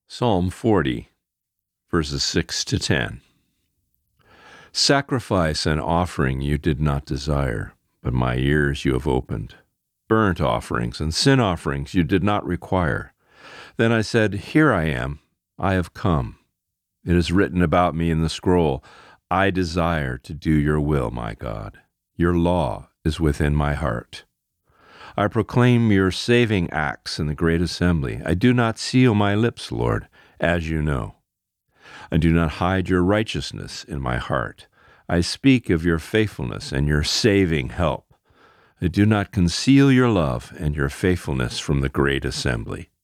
Psalm 40, verses 6 to 10. Sacrifice and offering you did not desire, but my ears you have opened. Burnt offerings and sin offerings you did not require. Then I said, Here I am, I have come. It is written about me in the scroll, I desire to do your will, my God. Your law is within my heart. I proclaim your saving acts in the great assembly. I do not seal my lips, Lord, as you know. I do not hide your righteousness in my heart. I speak of your faithfulness and your saving help. I do not conceal your love and your faithfulness from the great assembly.